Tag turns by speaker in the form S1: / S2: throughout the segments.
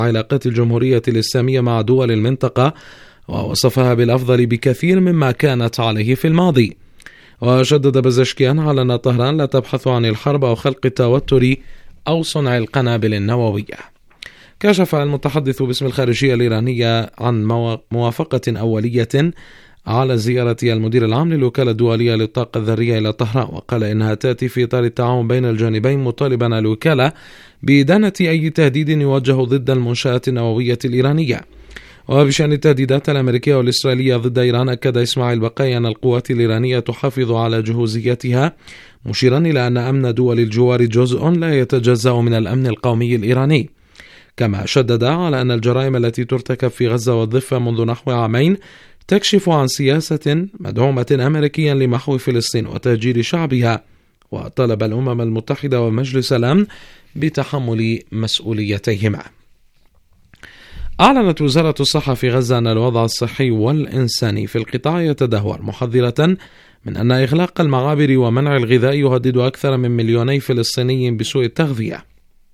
S1: علاقات الجمهورية الإسلامية مع دول المنطقة، ووصفها بالأفضل بكثير مما كانت عليه في الماضي. وشدد بزشكيان على أن طهران لا تبحث عن الحرب أو خلق التوتر أو صنع القنابل النووية. كشف المتحدث باسم الخارجية الإيرانية عن موافقة أولية على زيارة المدير العام للوكالة الدولية للطاقة الذرية إلى طهران، وقال إنها تأتي في إطار التعاون بين الجانبين، مطالبا الوكالة بإدانة أي تهديد يوجه ضد المنشآت النووية الإيرانية. وبشأن التهديدات الأمريكية والإسرائيلية ضد إيران، أكد إسماعيل بقاي أن القوات الإيرانية تحافظ على جهوزيتها، مشيرا إلى أن أمن دول الجوار جزء لا يتجزأ من الأمن القومي الإيراني. كما شدد على أن الجرائم التي ترتكب في غزة والضفة منذ نحو عامين تكشف عن سياسة مدعومة أمريكيا لمحو فلسطين وتهجير شعبها، وطلب الأمم المتحدة ومجلس الأمن بتحمل مسؤوليتيهما. أعلنت وزارة الصحة في غزة أن الوضع الصحي والإنساني في القطاع يتدهور، محذرة من أن إغلاق المعابر ومنع الغذاء يهدد أكثر من 2,000,000 فلسطيني بسوء التغذية.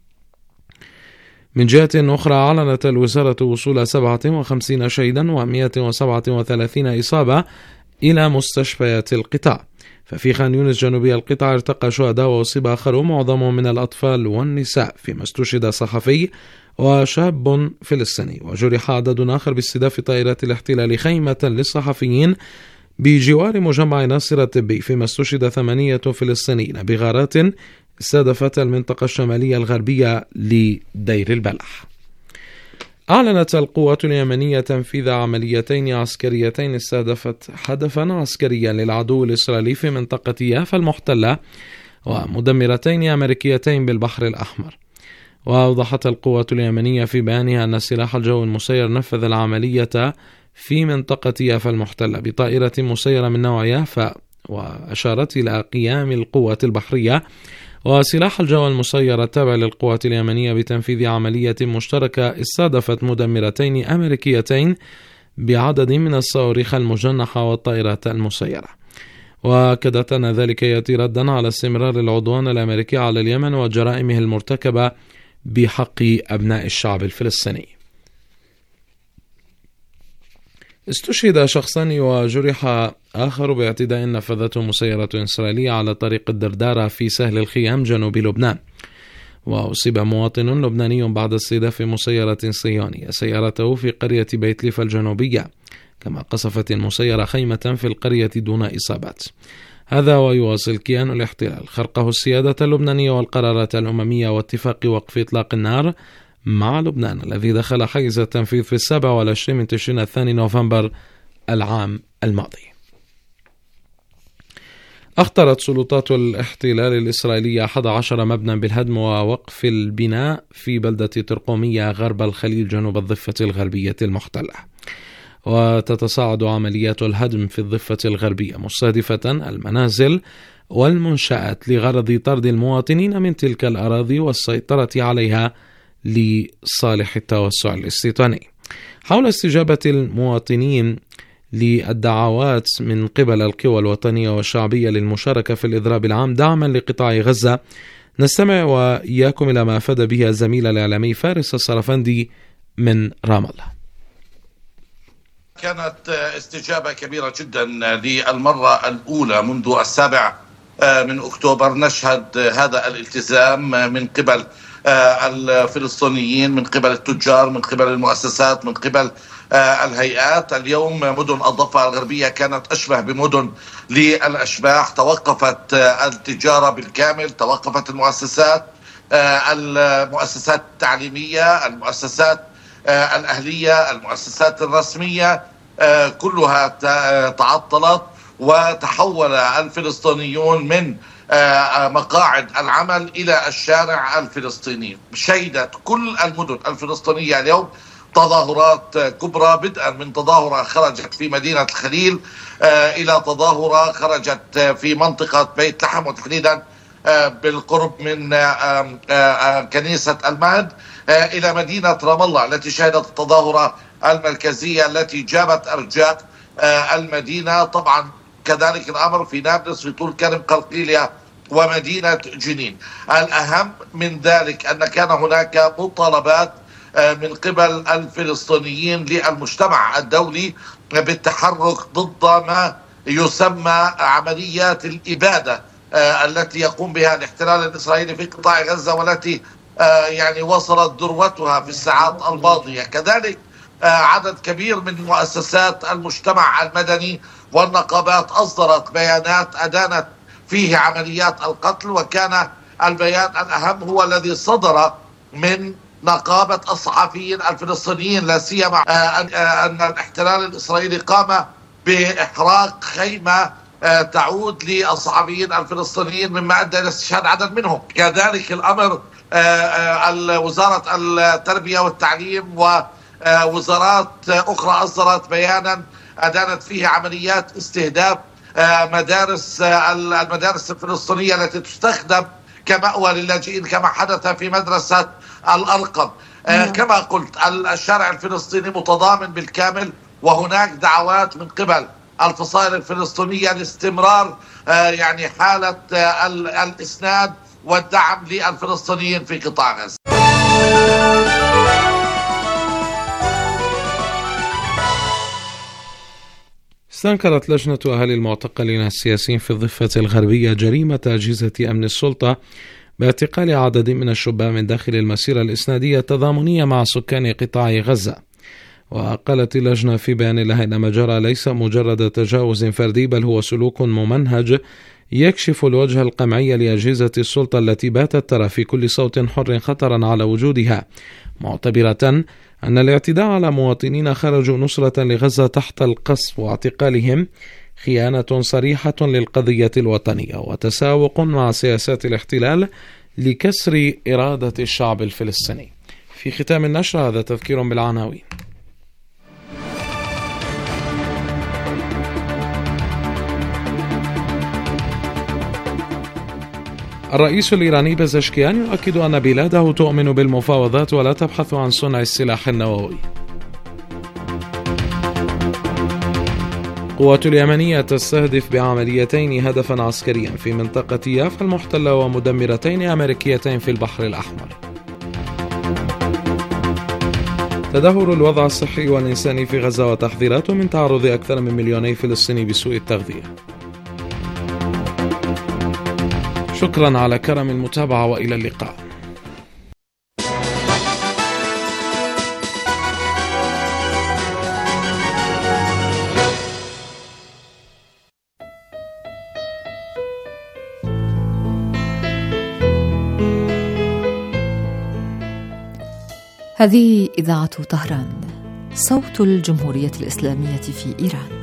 S1: من جهة أخرى، أعلنت الوزارة وصول 57 شهيدا و137 إصابة إلى مستشفيات القطاع. ففي خان يونس جنوبي القطاع ارتقى شهداء وأصيب آخرون معظمهم من الأطفال والنساء، فيما استشهد صحفي وشاب فلسطيني، وجرح عدد آخر باستهداف طائرات الاحتلال خيمة للصحفيين بجوار مجمع ناصر الطبي، فيما استشهد 8 فلسطينيين بغارات استهدفت المنطقة الشمالية الغربية لدير البلح. أعلنت القوات اليمنية تنفيذ عمليتين عسكريتين استهدفت هدفا عسكريا للعدو الإسرائيلي في منطقة يافا المحتلة، ومدمرتين أمريكيتين بالبحر الأحمر. وأوضحت القوات اليمنية في بيانها أن سلاح الجو المسير نفذ العملية في منطقة يافا المحتلة بطائرة مسيرة من نوع يافا، وأشارت إلى قيام القوات البحرية وسلاح الجو المسير التابع للقوات اليمنية بتنفيذ عملية مشتركة استهدفت مدمرتين أمريكيتين بعدد من الصواريخ المجنحة والطائرات المسيرة. وأكدت أن ذلك يأتي ردا على استمرار العدوان الأمريكي على اليمن وجرائمه المرتكبة بحق أبناء الشعب الفلسطيني. استشهد شخصان وجرح آخر باعتداء نفذته مسيرة إسرائيلية على طريق الدردارة في سهل الخيام جنوب لبنان. وأصيب مواطن لبناني بعد استهداف مسيرة صهيونية سيارته في قرية بيت ليفا الجنوبية، كما قصفت المسيرة خيمة في القرية دون إصابات. هذا ويواصل كيان الاحتلال خرقه السيادة اللبنانية والقرارات الأممية واتفاق وقف إطلاق النار مع لبنان الذي دخل حيز التنفيذ في 27 من تشرين الثاني نوفمبر العام الماضي. أخطرت سلطات الاحتلال الإسرائيلية 11 مبنى بالهدم ووقف البناء في بلدة ترقومية غرب الخليل جنوب الضفة الغربية المحتلة. وتتصاعد عمليات الهدم في الضفة الغربية مستهدفة المنازل والمنشآت لغرض طرد المواطنين من تلك الأراضي والسيطرة عليها لصالح التوسع الاستيطاني. حول استجابة المواطنين للدعوات من قبل القوى الوطنية والشعبية للمشاركة في الإضراب العام دعما لقطاع غزة، نستمع وإياكم إلى ما أفاد به الزميل الإعلامي فارس الصرفندي من رام الله.
S2: كانت استجابة كبيرة جدا للمرة الأولى منذ 7 من أكتوبر. نشهد هذا الالتزام من قبل الفلسطينيين، من قبل التجار، من قبل المؤسسات، من قبل الهيئات. اليوم مدن الضفة الغربية كانت أشبه بمدن للأشباح، توقفت التجارة بالكامل، توقفت المؤسسات التعليمية، المؤسسات الأهلية، المؤسسات الرسمية، كلها تعطلت، وتحول الفلسطينيون من مقاعد العمل إلى الشارع الفلسطيني. شهدت كل المدن الفلسطينية اليوم تظاهرات كبرى، بدءا من تظاهرة خرجت في مدينة الخليل إلى تظاهرة خرجت في منطقة بيت لحم، وتحديدا بالقرب من كنيسة المهد، إلى مدينة رام الله التي شهدت التظاهرة المركزية التي جابت أرجاء المدينة. طبعا كذلك الأمر في نابلس، في طول كرم، قلقيلية، ومدينة جنين. الأهم من ذلك أن كان هناك مطالبات من قبل الفلسطينيين للمجتمع الدولي بالتحرك ضد ما يسمى عمليات الإبادة التي يقوم بها الاحتلال الإسرائيلي في قطاع غزة، والتي يعني وصلت ذروتها في الساعات الماضية. كذلك عدد كبير من مؤسسات المجتمع المدني والنقابات أصدرت بيانات أدانت فيه عمليات القتل، وكان البيان الأهم هو الذي صدر من نقابة الصحفيين الفلسطينيين، لا سيما أن الاحتلال الإسرائيلي قام بإحراق خيمة تعود للصحفيين الفلسطينيين، مما أدى إلى استشهاد عدد منهم. كذلك الأمر وزارة التربية والتعليم ووزارات أخرى أصدرت بيانا أدانت فيه عمليات استهداف المدارس الفلسطينية التي تستخدم كمأوى للاجئين، كما حدث في مدرسة الأرقم. كما قلت الشارع الفلسطيني متضامن بالكامل، وهناك دعوات من قبل الفصائل الفلسطينية لاستمرار يعني حالة الإسناد والدعم للفلسطينيين في قطاع غزة.
S1: استنكرت لجنة أهالي المعتقلين السياسيين في الضفة الغربية جريمة أجهزة أمن السلطة باعتقال عدد من الشبان من داخل المسيرة الإسنادية التضامنية مع سكان قطاع غزة. وقالت اللجنة في بيان لها إن ما جرى ليس مجرد تجاوز فردي، بل هو سلوك ممنهج يكشف الوجه القمعي لأجهزة السلطة التي باتت ترى في كل صوت حر خطرا على وجودها، معتبرة أن الاعتداء على مواطنين خرجوا نصرة لغزة تحت القصف واعتقالهم خيانة صريحة للقضية الوطنية وتساوق مع سياسات الاحتلال لكسر إرادة الشعب الفلسطيني. في ختام النشر هذا تذكير بالعناوين. الرئيس الإيراني بزشكيان يؤكد أن بلاده تؤمن بالمفاوضات ولا تبحث عن صنع السلاح النووي. قوات اليمنية تستهدف بعمليتين هدفا عسكريا في منطقة يافا المحتلة ومدمرتين أمريكيتين في البحر الأحمر. تدهور الوضع الصحي والإنساني في غزة وتحذيرات من تعرض أكثر من 2 مليون فلسطيني بسوء التغذية. شكرا على كرم المتابعة وإلى اللقاء.
S3: هذه إذاعة طهران، صوت الجمهورية الإسلامية في إيران.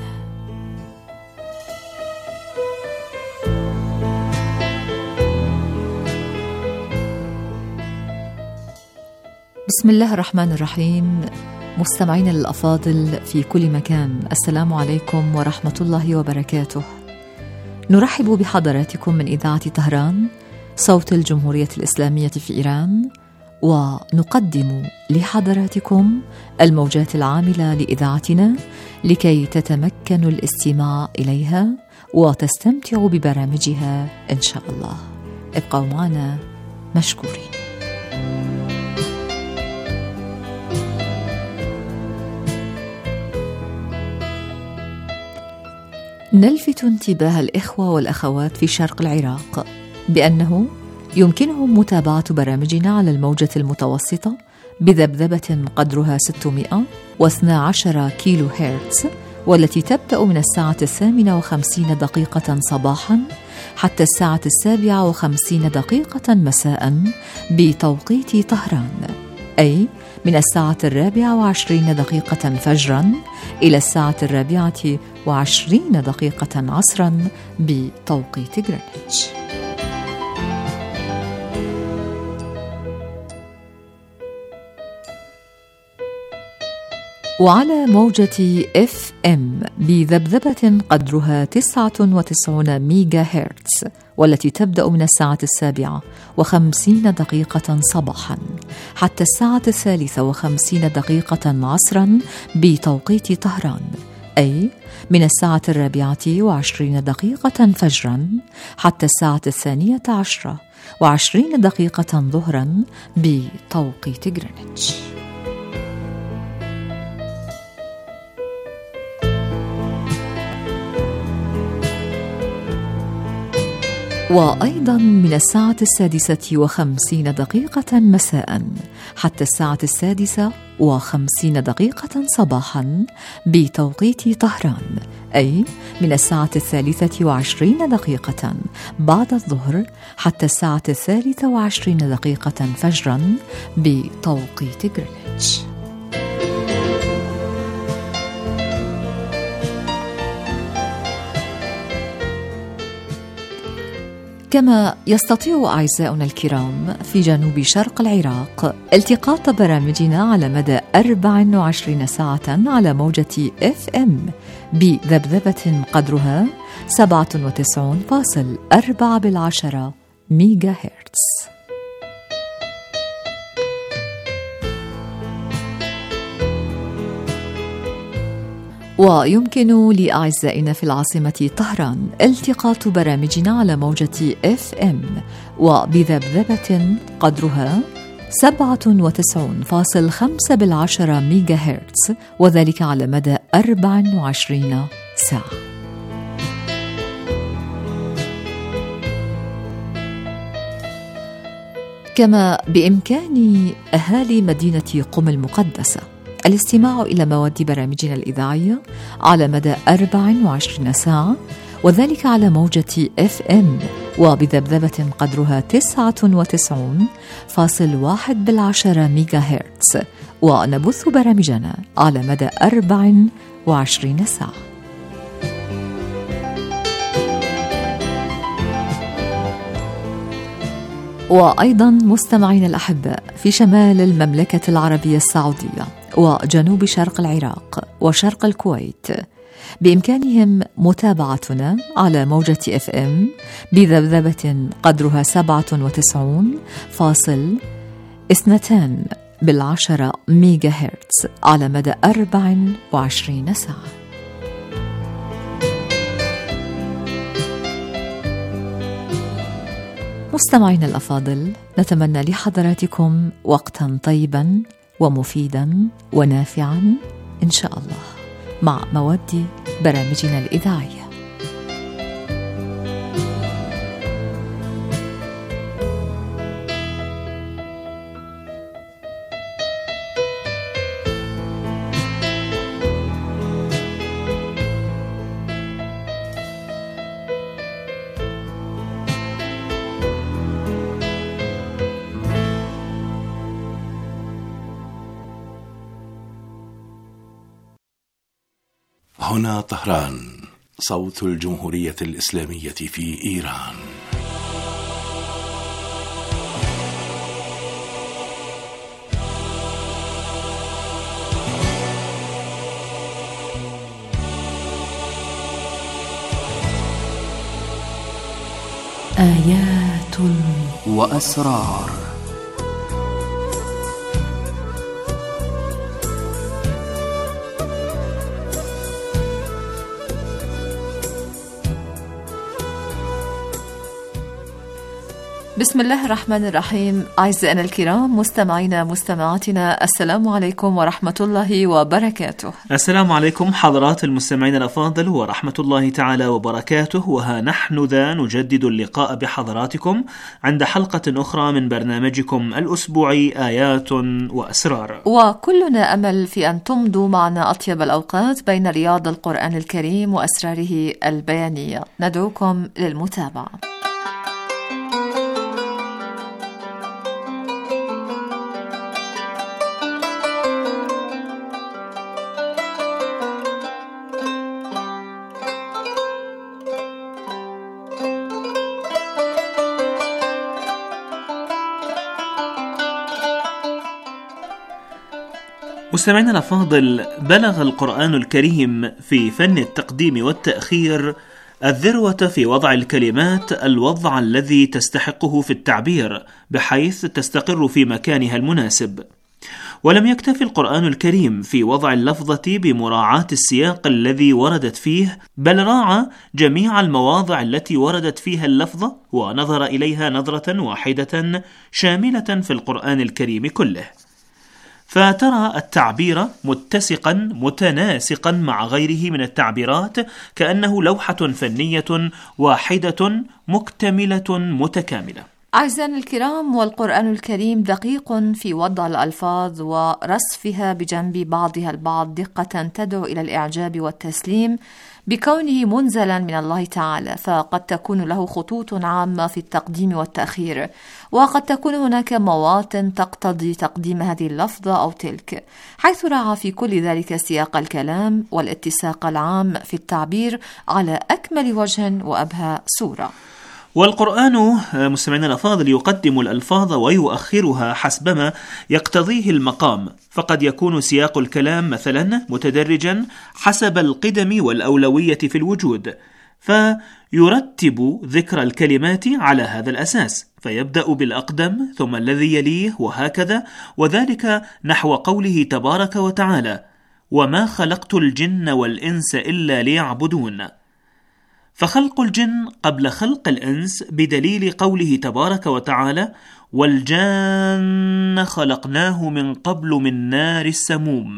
S3: بسم الله الرحمن الرحيم. مستمعين الأفاضل في كل مكان، السلام عليكم ورحمة الله وبركاته. نرحب بحضراتكم من إذاعة طهران، صوت الجمهورية الإسلامية في إيران، ونقدم لحضراتكم الموجات العاملة لإذاعتنا لكي تتمكنوا الاستماع إليها وتستمتعوا ببرامجها إن شاء الله. ابقوا معنا مشكورين. نلفت انتباه الإخوة والأخوات في شرق العراق بأنه يمكنهم متابعة برامجنا على الموجة المتوسطة بذبذبة قدرها 612 كيلو هرتز، والتي تبدأ من الساعة 58 صباحا حتى الساعة 57 مساء بتوقيت طهران، أي من الساعة 24 فجرا إلى الساعة 24 عصرا بتوقيت غرينتش. وعلى موجة FM بذبذبة قدرها 99 ميجا هرتز، والتي تبدأ من الساعة 57 صباحا حتى الساعة 53 عصرا بتوقيت طهران، أي من الساعة 24 فجرا حتى الساعة 12:20 ظهرا بتوقيت غرينتش. وأيضا من 6:50 مساء حتى 6:50 صباحا بتوقيت طهران، أي من 3:23 بعد الظهر حتى 3:23 فجرا بتوقيت غرينتش. كما يستطيع أعزائنا الكرام في جنوب شرق العراق التقاط برامجنا على مدى 24 ساعة على موجة FM بذبذبة قدرها 97.4 ميجا هرتز. ويمكن لأعزائنا في العاصمة طهران التقاط برامجنا على موجة FM وبذبذبة قدرها 97.5 ميجا هرتز، وذلك على مدى 24 ساعة. كما بإمكان أهالي مدينة قم المقدسة الاستماع إلى مواد برامجنا الإذاعية على مدى 24 ساعة، وذلك على موجة FM وبذبذبة قدرها 99.1 ميجا هرتز، ونبث برامجنا على مدى 24 ساعة. وأيضا مستمعين الأحباء في شمال المملكة العربية السعودية وجنوب شرق العراق وشرق الكويت بإمكانهم متابعتنا على موجة FM بذبذبة قدرها 97.2 ميجا هرتز على مدى 24 ساعة. مستمعين الأفاضل، نتمنى لحضراتكم وقتا طيبا ومفيدا ونافعا إن شاء الله مع مواد برامجنا الإذاعية.
S4: هنا طهران، صوت الجمهورية الإسلامية في إيران.
S3: آيات وأسرار. بسم الله الرحمن الرحيم. أعزائنا الكرام، مستمعينا مستمعاتنا، السلام عليكم ورحمة الله وبركاته.
S5: السلام عليكم حضرات المستمعين الأفاضل ورحمة الله تعالى وبركاته. وها نحن ذا نجدد اللقاء بحضراتكم عند حلقة أخرى من برنامجكم الأسبوعي آيات وأسرار،
S3: وكلنا أمل في أن تمضوا معنا أطيب الأوقات بين رياض القرآن الكريم وأسراره البيانية. ندعوكم للمتابعة.
S5: مستمعينا الأفاضل، بلغ القرآن الكريم في فن التقديم والتأخير الذروة في وضع الكلمات الوضع الذي تستحقه في التعبير بحيث تستقر في مكانها المناسب. ولم يكتفي القرآن الكريم في وضع اللفظة بمراعاة السياق الذي وردت فيه، بل راعى جميع المواضع التي وردت فيها اللفظة ونظر إليها نظرة واحدة شاملة في القرآن الكريم كله. فترى التعبير متسقا متناسقا مع غيره من التعبيرات، كأنه لوحة فنية واحدة مكتملة متكاملة.
S3: أعزائنا الكرام، والقرآن الكريم دقيق في وضع الألفاظ ورصفها بجنب بعضها البعض دقة تدعو إلى الإعجاب والتسليم بكونه منزلا من الله تعالى، فقد تكون له خطوط عامة في التقديم والتأخير، وقد تكون هناك مواطن تقتضي تقديم هذه اللفظة أو تلك، حيث راعى في كل ذلك سياق الكلام والاتساق العام في التعبير على أكمل وجه وأبهى صورة.
S5: والقرآن مستمعينا الأفاضل يقدم الألفاظ ويؤخرها حسبما يقتضيه المقام، فقد يكون سياق الكلام مثلا متدرجا حسب القدم والأولوية في الوجود، فيرتب ذكر الكلمات على هذا الأساس، فيبدأ بالأقدم ثم الذي يليه وهكذا، وذلك نحو قوله تبارك وتعالى: وما خلقت الجن والإنس إلا ليعبدون، فخلق الجن قبل خلق الإنس بدليل قوله تبارك وتعالى: والجان خلقناه من قبل من نار السموم،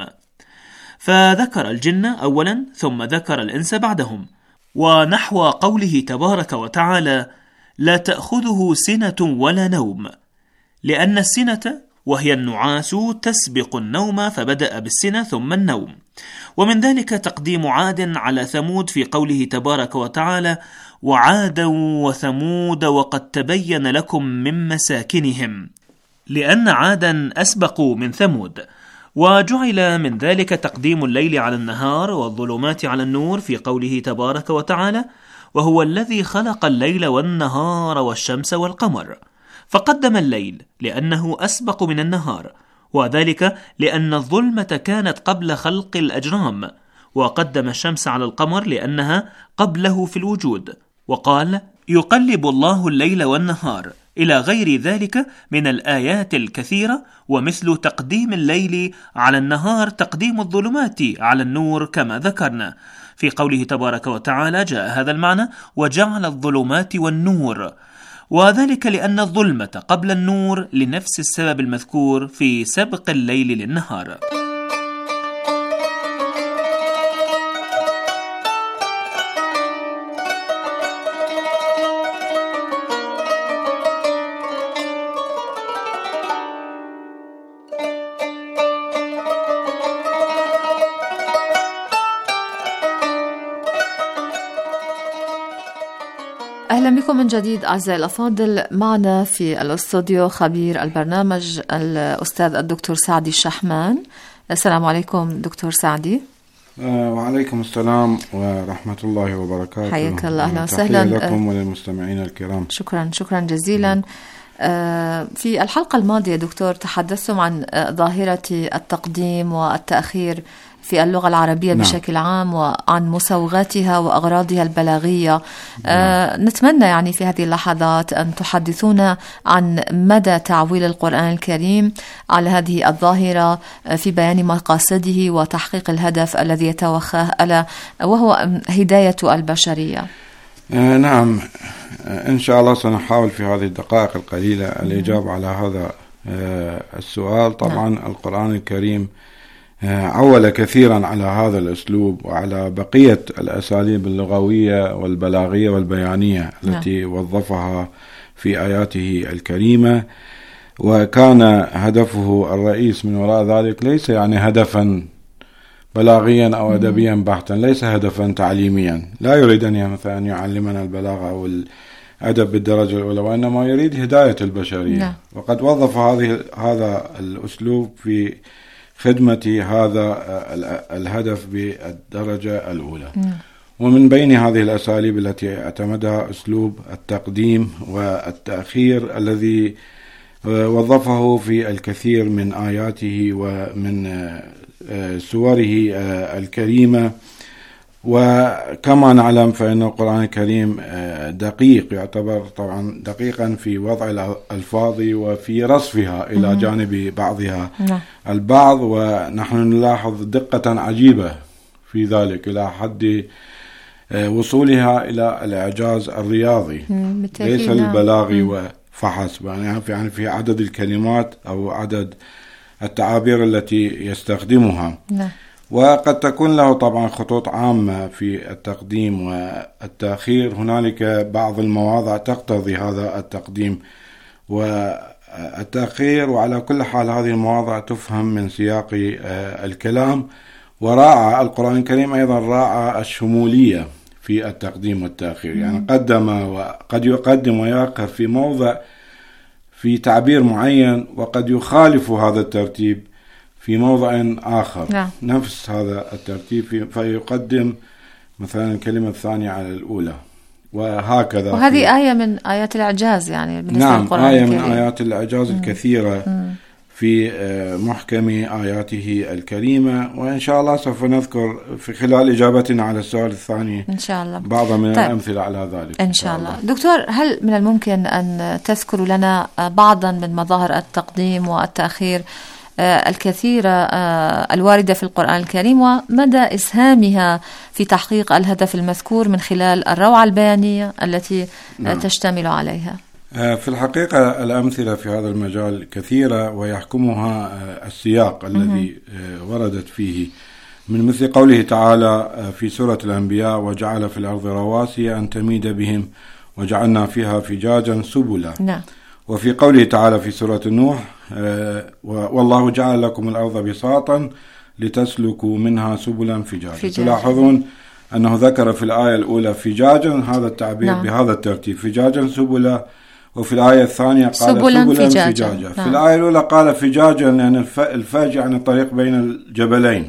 S5: فذكر الجن أولا ثم ذكر الإنس بعدهم. ونحو قوله تبارك وتعالى: لا تأخذه سنة ولا نوم، لأن السنة وهي النعاس تسبق النوم، فبدأ بالسنة ثم النوم. ومن ذلك تقديم عاد على ثمود في قوله تبارك وتعالى: وعادا وثمود وقد تبين لكم من مساكنهم، لأن عادا أسبقوا من ثمود. وجعل من ذلك تقديم الليل على النهار والظلمات على النور في قوله تبارك وتعالى: وهو الذي خلق الليل والنهار والشمس والقمر، فقدم الليل لأنه أسبق من النهار، وذلك لأن الظلمة كانت قبل خلق الأجرام، وقدم الشمس على القمر لأنها قبله في الوجود، وقال: يقلب الله الليل والنهار، إلى غير ذلك من الآيات الكثيرة. ومثل تقديم الليل على النهار تقديم الظلمات على النور كما ذكرنا في قوله تبارك وتعالى: جاء هذا المعنى: وجعل الظلمات والنور، وذلك لأن الظلمة قبل النور لنفس السبب المذكور في سبق الليل للنهار.
S3: أهلا بكم من جديد أعزائي الأفاضل. معنا في الاستوديو خبير البرنامج الأستاذ الدكتور سعدي الشحمان. السلام عليكم دكتور سعدي.
S6: وعليكم السلام ورحمة الله وبركاته.
S3: حياك الله، أهلا وسهلا
S6: لكم وللمستمعين الكرام.
S3: شكرا جزيلا. في الحلقة الماضية دكتور تحدثتم عن ظاهرة التقديم والتأخير في اللغة العربية بشكل عام، وعن مسوغاتها وأغراضها البلاغية. نتمنى يعني في هذه اللحظات أن تحدثونا عن مدى تعويل القرآن الكريم على هذه الظاهرة في بيان مقاصده وتحقيق الهدف الذي يتوخاه، ألا وهو هداية البشرية.
S6: نعم، إن شاء الله سنحاول في هذه الدقائق القليلة الإجابة على هذا السؤال. طبعا القرآن الكريم عول كثيرا على هذا الأسلوب وعلى بقية الأساليب اللغوية والبلاغية والبيانية التي وظفها في آياته الكريمة، وكان هدفه الرئيس من وراء ذلك ليس يعني هدفا بلاغيا أو أدبيا بحتا، ليس هدفا تعليميا، لا يريد أن مثلا أن يعلمنا البلاغة أو الأدب بالدرجة الأولى، وإنما يريد هداية البشرية. وقد وظف هذا الأسلوب في خدمة هذا الهدف بالدرجة الأولى. ومن بين هذه الأساليب التي اعتمدها أسلوب التقديم والتأخير الذي وظفه في الكثير من آياته ومن سوره الكريمة. وكما نعلم فإن القرآن الكريم دقيق، يعتبر طبعا دقيقا في وضع الألفاظ وفي رصفها إلى جانب بعضها البعض، ونحن نلاحظ دقة عجيبة في ذلك إلى حد وصولها إلى الإعجاز الرياضي ليس البلاغي وفحسب، يعني في عدد الكلمات أو عدد التعابير التي يستخدمها. وقد تكون له طبعا خطوط عامة في التقديم والتأخير. هنالك بعض المواضع تقتضي هذا التقديم والتأخير، وعلى كل حال هذه المواضع تفهم من سياق الكلام. وراعى القرآن الكريم أيضا راعى الشمولية في التقديم والتأخير، يعني قدم وقد يقدم ويأخر في موضع في تعبير معين، وقد يخالف هذا الترتيب في موضع آخر. نفس هذا الترتيب فيقدم مثلا الكلمة الثانية على الأولى وهكذا.
S3: وهذه آية من آيات الإعجاز يعني بالنسبة للقرآن
S6: آية
S3: الكريم.
S6: من آيات الإعجاز الكثيرة في محكم آياته الكريمة. وإن شاء الله سوف نذكر في خلال إجابتنا على السؤال الثاني
S3: إن شاء الله
S6: بعض من الأمثلة على ذلك
S3: إن شاء الله. دكتور، هل من الممكن أن تذكر لنا بعضا من مظاهر التقديم والتأخير الكثيرة الواردة في القرآن الكريم، ومدى إسهامها في تحقيق الهدف المذكور من خلال الروعة البيانية التي تشتمل عليها؟
S6: في الحقيقة الأمثلة في هذا المجال كثيرة، ويحكمها السياق الذي وردت فيه، من مثل قوله تعالى في سورة الأنبياء: وجعل في الأرض رواسي أن تميد بهم وجعلنا فيها فجاجا سبلا. وفي قوله تعالى في سورة النوح: والله جعل لكم الأرض بساطا لتسلكوا منها سبلا فجاجا. تلاحظون أنه ذكر في الآية الأولى فجاجا، هذا التعبير بهذا الترتيب، فجاجا سبلا، وفي الآية الثانية قال سبلا فجاجا. في الآية الأولى قال فجاجا لأن الفاج يعني الطريق بين الجبلين،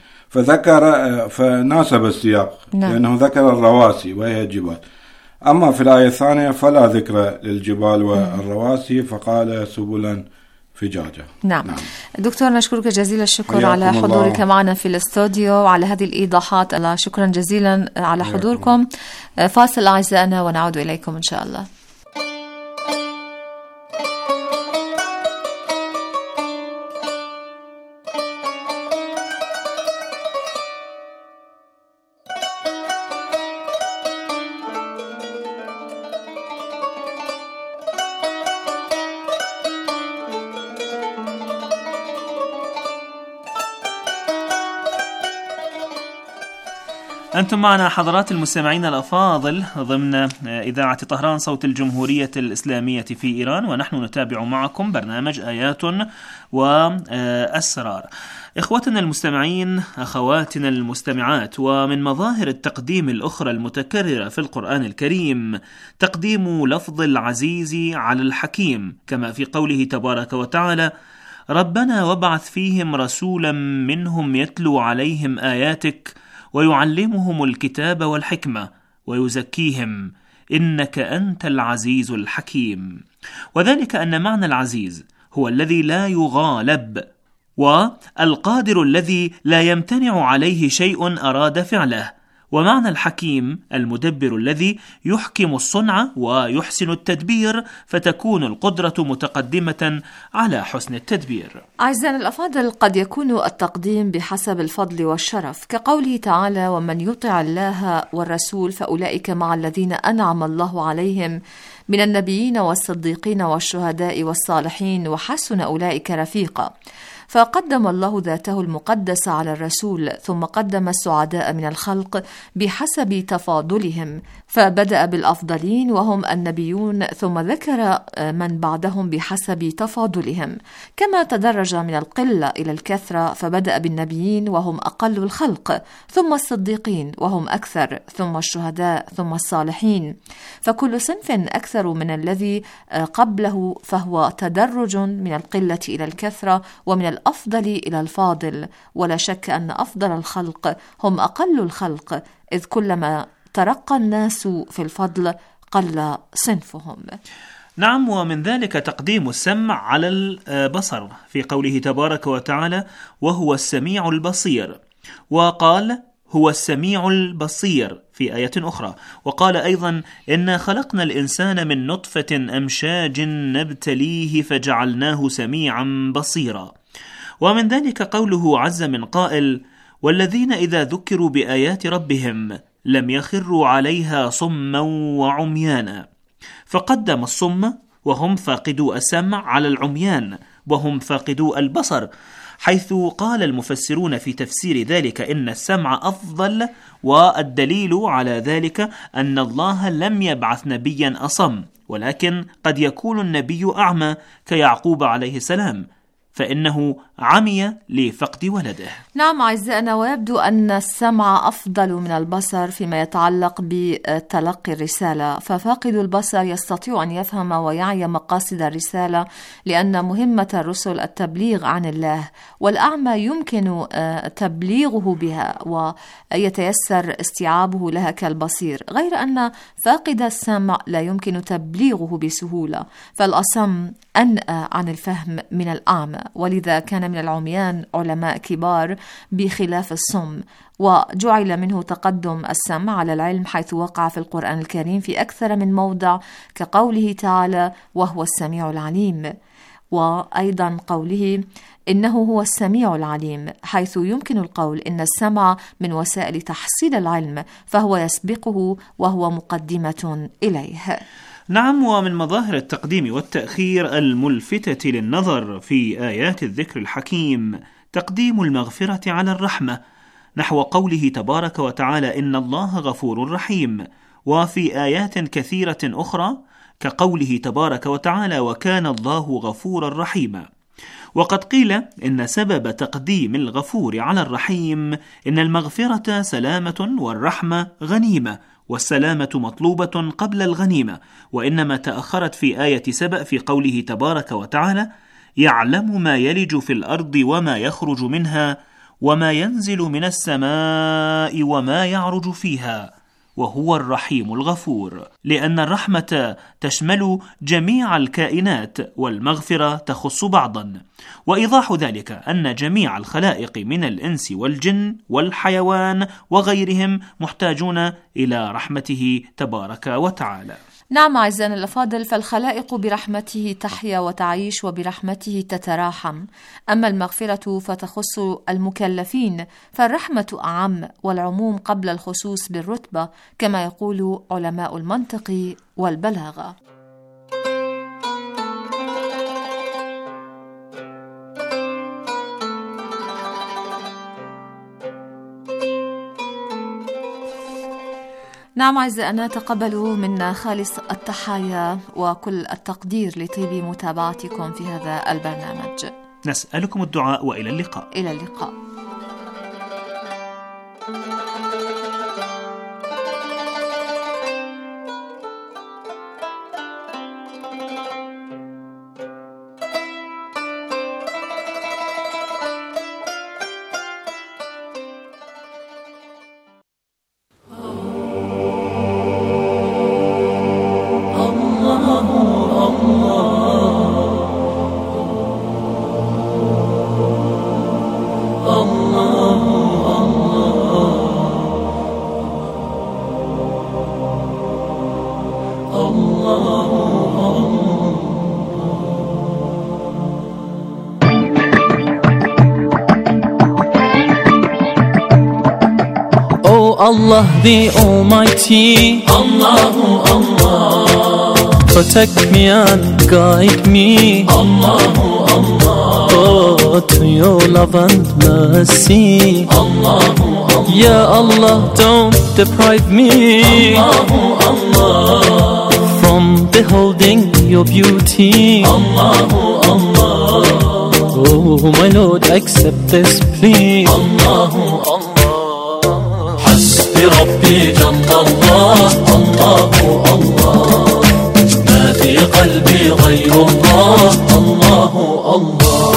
S6: فذكر فناسب السياق لأنه ذكر الرواسي وهي الجبال. أما في الآية الثانية فلا ذكر للجبال والرواسي، فقال سبلا فجاجة.
S3: نعم. دكتور، نشكرك جزيل الشكر على حضورك معنا في الاستوديو وعلى هذه الإيضاحات. شكرا جزيلا على حضوركم. فاصل أعزائنا ونعود إليكم إن شاء الله.
S5: أنتم معنا حضرات المستمعين الأفاضل ضمن إذاعة طهران صوت الجمهورية الإسلامية في إيران، ونحن نتابع معكم برنامج آيات وأسرار. إخوتنا المستمعين، أخواتنا المستمعات، ومن مظاهر التقديم الأخرى المتكررة في القرآن الكريم تقديم لفظ العزيز على الحكيم، كما في قوله تبارك وتعالى: ربنا وابعث فيهم رسولا منهم يتلو عليهم آياتك ويعلمهم الكتاب والحكمة ويزكيهم إنك أنت العزيز الحكيم. وذلك أن معنى العزيز هو الذي لا يغالب، والقادر الذي لا يمتنع عليه شيء أراد فعله. ومعنى الحكيم المدبر الذي يحكم الصنع ويحسن التدبير، فتكون القدرة متقدمة على حسن التدبير.
S3: أعزائنا الأفاضل، قد يكون التقديم بحسب الفضل والشرف، كقوله تعالى: ومن يطع الله والرسول فأولئك مع الذين أنعم الله عليهم من النبيين والصديقين والشهداء والصالحين وحسن أولئك رفيقا. فقدم الله ذاته المقدسة على الرسول، ثم قدم السعداء من الخلق بحسب تفاضلهم، فبدأ بالأفضلين وهم النبيون، ثم ذكر من بعدهم بحسب تفاضلهم، كما تدرج من القلة إلى الكثرة، فبدأ بالنبيين وهم أقل الخلق، ثم الصديقين وهم أكثر، ثم الشهداء، ثم الصالحين. فكل صنف أكثر من الذي قبله، فهو تدرج من القلة إلى الكثرة ومن الأفضل إلى الفاضل. ولا شك أن أفضل الخلق هم أقل الخلق، إذ كلما ترقى الناس في الفضل قل صنفهم.
S5: نعم، ومن ذلك تقديم السمع على البصر في قوله تبارك وتعالى: وهو السميع البصير، وقال: هو السميع البصير في آية أخرى، وقال أيضا: إنا خلقنا الإنسان من نطفة أمشاج نبتليه فجعلناه سميعا بصيرا. ومن ذلك قوله عز من قائل: والذين إذا ذكروا بآيات ربهم لم يخروا عليها صما وعميانا. فقدم الصم وهم فاقدوا السمع على العميان، وهم فاقدو البصر، حيث قال المفسرون في تفسير ذلك إن السمع أفضل، والدليل على ذلك أن الله لم يبعث نبيا أصم، ولكن قد يكون النبي أعمى كيعقوب عليه السلام، فإنه عمي لفقد ولده.
S3: نعم أعزائنا، ويبدو أن السمع أفضل من البصر فيما يتعلق بتلقي الرسالة، ففاقد البصر يستطيع أن يفهم ويعي مقاصد الرسالة، لأن مهمة الرسل التبليغ عن الله، والأعمى يمكن تبليغه بها ويتيسر استيعابه لها كالبصير، غير أن فاقد السمع لا يمكن تبليغه بسهولة، فالأصم أنأى عن الفهم من الأعمى، ولذا كان من العميان علماء كبار بخلاف الصم، وجعل منه تقدم السمع على العلم، حيث وقع في القرآن الكريم في أكثر من موضع كقوله تعالى وهو السميع العليم، وأيضا قوله إنه هو السميع العليم، حيث يمكن القول إن السمع من وسائل تحصيل العلم، فهو يسبقه وهو مقدمة إليه.
S5: نعم، ومن مظاهر التقديم والتأخير الملفتة للنظر في آيات الذكر الحكيم تقديم المغفرة على الرحمة، نحو قوله تبارك وتعالى إن الله غفور رحيم، وفي آيات كثيرة أخرى كقوله تبارك وتعالى وكان الله غفورا رحيما. وقد قيل إن سبب تقديم الغفور على الرحيم إن المغفرة سلامة والرحمة غنيمة، والسلامة مطلوبة قبل الغنيمة، وإنما تأخرت في آية سبأ في قوله تبارك وتعالى يعلم ما يلج في الأرض وما يخرج منها وما ينزل من السماء وما يعرج فيها وهو الرحيم الغفور، لأن الرحمة تشمل جميع الكائنات والمغفرة تخص بعضا. وإيضاح ذلك أن جميع الخلائق من الإنس والجن والحيوان وغيرهم محتاجون إلى رحمته تبارك وتعالى.
S3: نعم أعزائنا الأفاضل، فالخلائق برحمته تحيا وتعيش وبرحمته تتراحم، أما المغفرة فتخص المكلفين، فالرحمة أعم والعموم قبل الخصوص بالرتبة، كما يقول علماء المنطق والبلاغة. نعم أعزائنا، تقبلوا منا خالص التحايا وكل التقدير لطيب متابعتكم في هذا البرنامج.
S5: نسألكم الدعاء وإلى اللقاء.
S3: إلى اللقاء.
S7: Allah the Almighty, Allahu Allah, protect me and guide me, Allahu Allah, oh, to your love and mercy, Allahu Allah, Ya Allah, don't deprive me, Allahu Allah, from beholding your beauty, Allahu Allah, oh my Lord, accept this plea, Allahu Allah. ربي جل الله، الله الله، ما في قلبي غير الله، الله الله.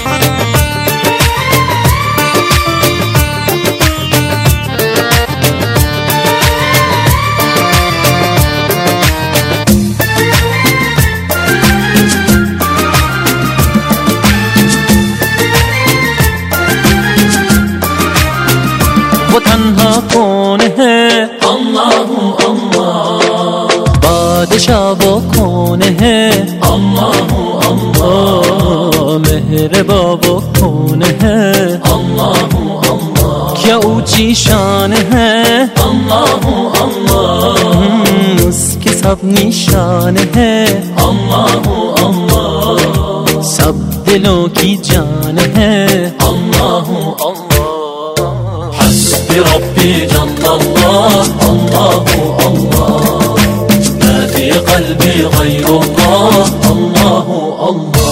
S7: वो तन्हा कौन है, अल्लाह अल्लाह, बादशाह वो कौन है, अल्लाह अल्लाह, मेहरबा वो कौन है, अल्लाह अल्लाह, क्या ऊंची शान है, अल्लाह अल्लाह, उसके सब निशान है, अल्लाह अल्लाह, सब दिलों की जान है। अल्लाह अल्लाह हस्बी रब्बी जल्लल्लाह। अल्लाह अल्लाह मा फी क़ल्बी ग़ैरुल्लाह। अल्लाह अल्लाह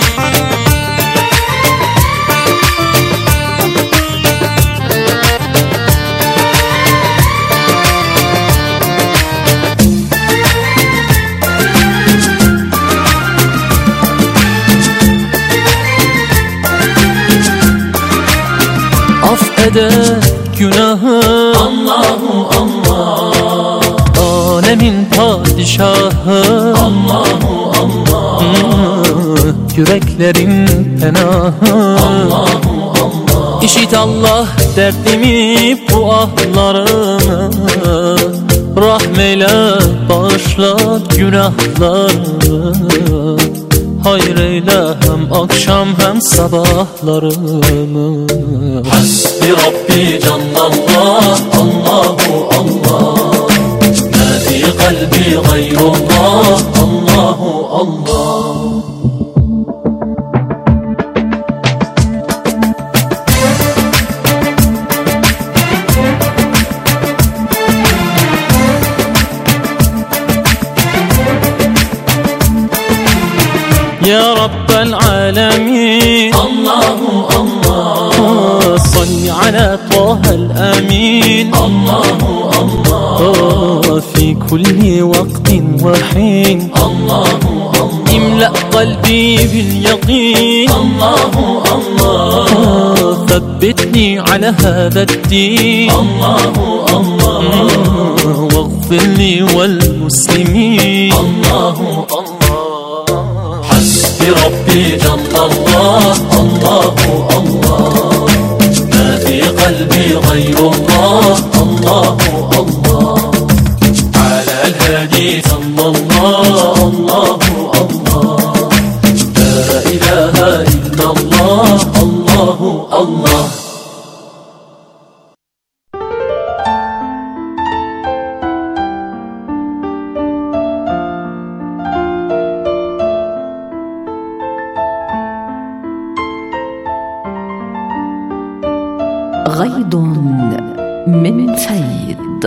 S7: günahı. Allahu Allah alemin padişahı. Allahu Allah yüreklerin penahı. Allahu Allah İşit Allah derdimi bu ahlarımı. Rahmeyle bağışla günahlarımı. Hayır eyle hem akşam hem sabahlarımı. Hasbi Rabbi Canlallah. Allahu Allah ma fi kalbi gayrullah. Allahu Allah يا رب العالمين. الله الله صل على طه الأمين. الله الله في كل وقت وحين. الله الله املأ قلبي باليقين. الله الله ثبتني على هذا الدين. الله الله واغفر لي والمسلمين. الله الله ربي جل الله. الله الله ما في قلبي غير الله. الله الله على الهادي صلى الله. الله الله لا إله إلا الله. الله الله
S3: غيض من فيض.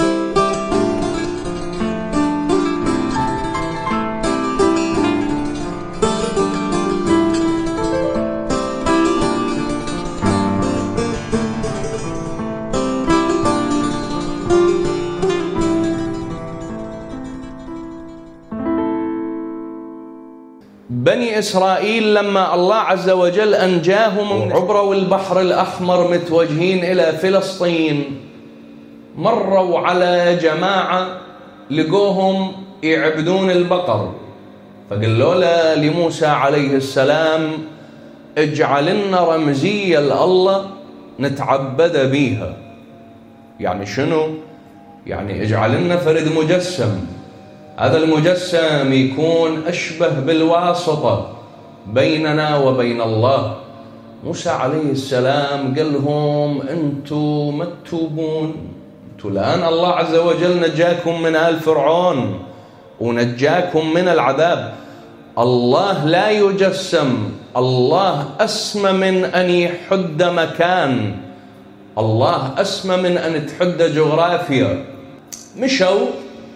S1: بني إسرائيل لما الله عز وجل أنجاهم عبروا البحر الأحمر متوجهين إلى فلسطين، مروا على جماعة لقوهم يعبدون البقر، فقالوا له لموسى عليه السلام اجعل لنا رمزية لله نتعبد بيها. يعني شنو؟ يعني اجعل لنا فرد مجسم، هذا المجسم يكون أشبه بالواسطة بيننا وبين الله. موسى عليه السلام قال لهم أنتم ما تتوبون؟ أنتم الآن الله عز وجل نجاكم من آل فرعون ونجاكم من العذاب. الله لا يجسم، الله أسمى من أن يحد مكان، الله أسمى من أن تحد جغرافيا. مشوا،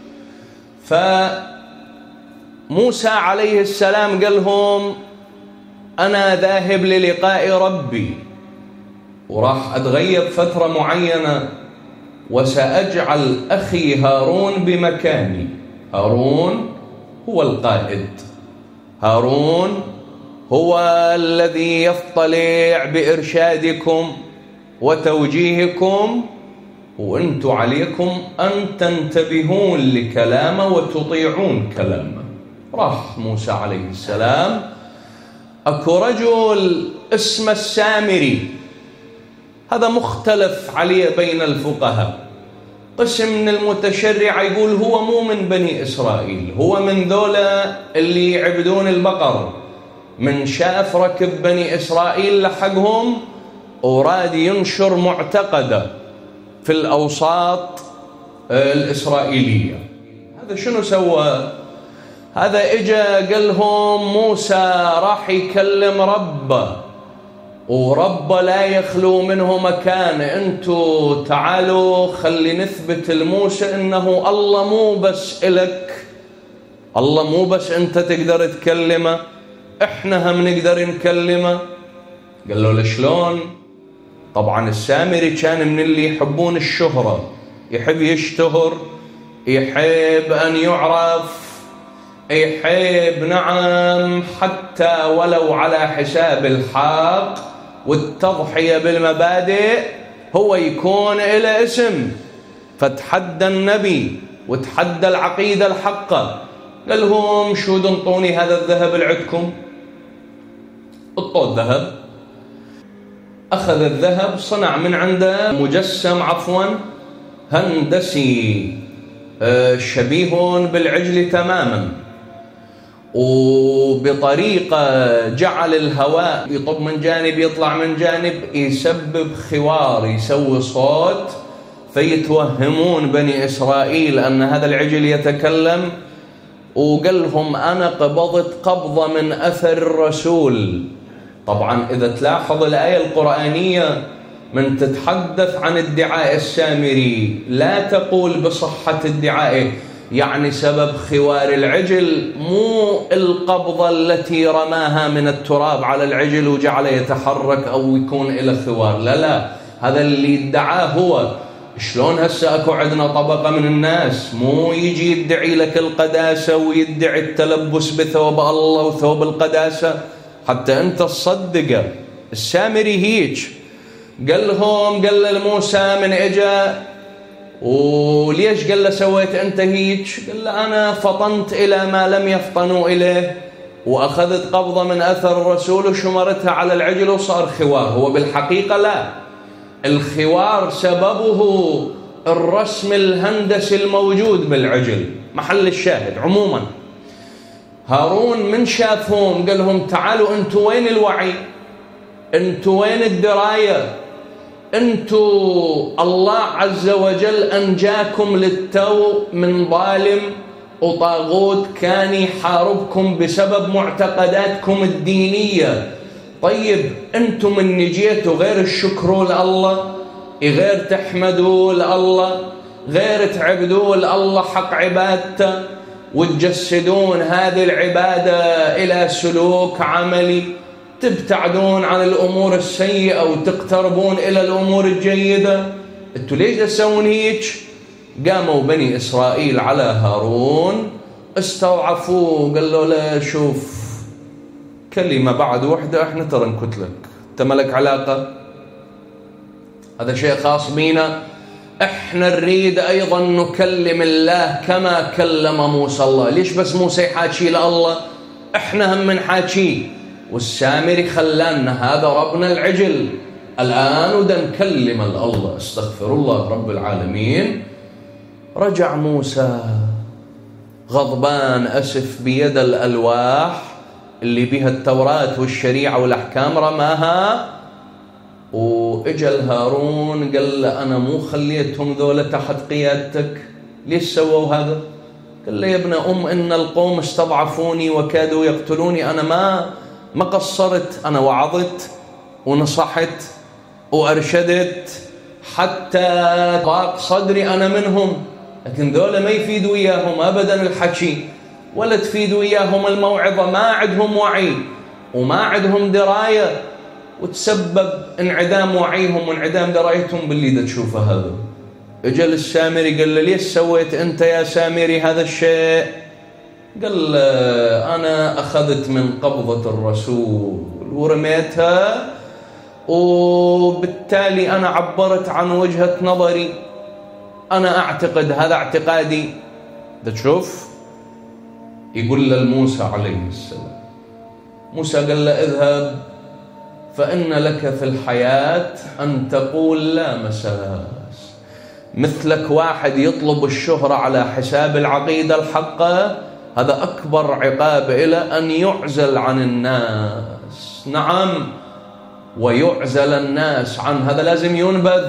S1: فموسى عليه السلام قال لهم أنا ذاهب للقاء ربي، وراح أتغيب فترة معينة وسأجعل أخي هارون بمكاني. هارون هو القائد، هارون هو الذي يطلع بإرشادكم وتوجيهكم، وأنتم عليكم أن تنتبهون لكلامه وتطيعون كلامه. راح موسى عليه السلام، أكو رجل اسمه السامري، هذا مختلف عليه بين الفقهاء. قسم من المتشرع يقول هو مو من بني إسرائيل، هو من ذولا اللي يعبدون البقر، من شاف ركب بني إسرائيل لحقهم وراد ينشر معتقده في الأوساط الإسرائيلية. هذا شنو سوى؟
S8: هذا إجا قال لهم موسى راح يكلم ربه، وربه لا يخلو منه مكان، انتوا تعالوا خلي نثبت لموسى انه الله مو بس إلك، الله مو بس انت تقدر تكلمه، احنا هم نقدر نكلمه. قال له لشلون؟ طبعا السامري كان من اللي يحبون الشهرة، يحب يشتهر، يحب أن يعرف، يحب نعم حتى ولو على حساب الحق والتضحية بالمبادئ هو يكون إلى اسم. فتحدى النبي وتحدى العقيدة الحقة، قال لهم شو تنطوني هذا الذهب اللي عندكم؟ اطوا الذهب. أخذ الذهب، صنع من عنده مجسم هندسي شبيه بالعجل تماما، وبطريقة جعل الهواء يطب من جانب يطلع من جانب، يسبب خوار، يسوي صوت، فيتوهمون بني إسرائيل أن هذا العجل يتكلم. وقال لهم أنا قبضت قبضة من أثر الرسول. طبعا إذا تلاحظ الآية القرآنية من تتحدث عن ادعاء السامري لا تقول بصحة ادعائه، يعني سبب خوار العجل مو القبضة التي رماها من التراب على العجل وجعل يتحرك أو يكون إلى خوار، لا، هذا اللي ادعاه هو. شلون هسه اكو عندنا طبقة من الناس مو يجي يدعي لك القداسة ويدعي التلبس بثوب الله وثوب القداسة حتى انت تصدقه. السامري هيج قال لهم، قال لموسى من اجا وليش قال له سويت انت هيج؟ قال له انا فطنت الى ما لم يفطنوا اليه، واخذت قبضة من اثر الرسول وشمرتها على العجل وصار خوار. هو بالحقيقة لا، الخوار سببه الرسم الهندسي الموجود بالعجل، محل الشاهد. عموما هارون من شافهم قال لهم تعالوا انتوا وين الوعي؟ انتوا وين الدراية؟ انتوا الله عز وجل انجاكم للتو من ظالم وطاغوت كان يحاربكم بسبب معتقداتكم الدينية. طيب انتم من نجيتوا غير الشكر لله، غير تحمدوا لله، غير تعبدوا لله حق عبادته وتجسدون هذه العبادة إلى سلوك عملي، تبتعدون عن الأمور السيئة وتقتربون إلى الأمور الجيدة. انتوا ليش تسوون هيك؟ قاموا بني إسرائيل على هارون استضعفوه، قالوا له شوف كلمة بعد وحدة احنا ترى نكتلك، انت ملك علاقة، هذا شيء خاص بينا، احنا نريد ايضا نكلم الله كما كلم موسى الله. ليش بس موسى يحاكي لله؟ احنا هم نحاكي. والسامري خلانا هذا ربنا العجل، الان ودا نكلم الله. استغفر الله رب العالمين. رجع موسى غضبان أسف بيد الألواح اللي بها التوراة والشريعة والأحكام، رماها وإجل هارون قال له أنا مو خليتهم ذولا تحت قيادتك، ليش سووا هذا؟ قال له يا ابن إن القوم استضعفوني وكادوا يقتلوني، أنا ما قصرت، أنا وعظت ونصحت وأرشدت حتى ضاق صدري أنا منهم، لكن ذولا ما يفيدوا إياهم أبدا الحكي ولا تفيدوا إياهم الموعظة، ما عندهم وعي وما عندهم دراية، وتسبب انعدام وعيهم وانعدام درايتهم باللي دا تشوفه هذا. اجل السامري قال له ليش سويت انت يا سامري هذا الشيء؟ قال له انا اخذت من قبضة الرسول ورميتها، وبالتالي انا عبرت عن وجهة نظري، انا اعتقد هذا اعتقادي. دا تشوف يقول لموسى عليه السلام، موسى قال له اذهب فإن لك في الحياة أن تقول لا مساس. مثلك واحد يطلب الشهرة على حساب العقيدة الحقة، هذا أكبر عقاب إلى أن يعزل عن الناس. نعم، ويعزل الناس عن هذا لازم ينبذ.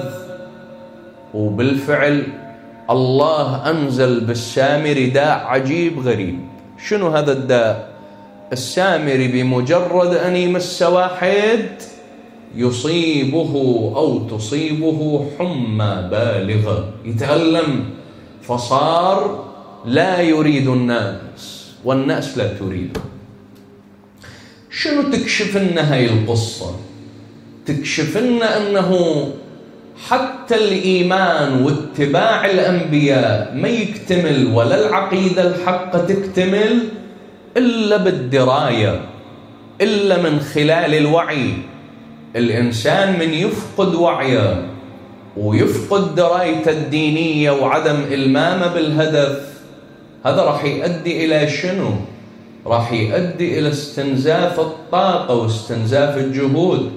S8: وبالفعل الله أنزل بالسامري داء عجيب غريب. شنو هذا الداء؟ السامري بمجرد أن يمس واحد يصيبه أو تصيبه حمى بالغة، يتألم، فصار لا يريد الناس والناس لا تريده. شنو تكشف لنا هاي القصة؟ تكشف لنا أنه حتى الإيمان واتباع الأنبياء ما يكتمل ولا العقيدة الحقة تكتمل إلا بالدراية، إلا من خلال الوعي. الإنسان من يفقد وعيه ويفقد درايته الدينية وعدم إلمامه بالهدف، هذا راح يؤدي إلى شنو؟ راح يؤدي إلى استنزاف الطاقة واستنزاف الجهود.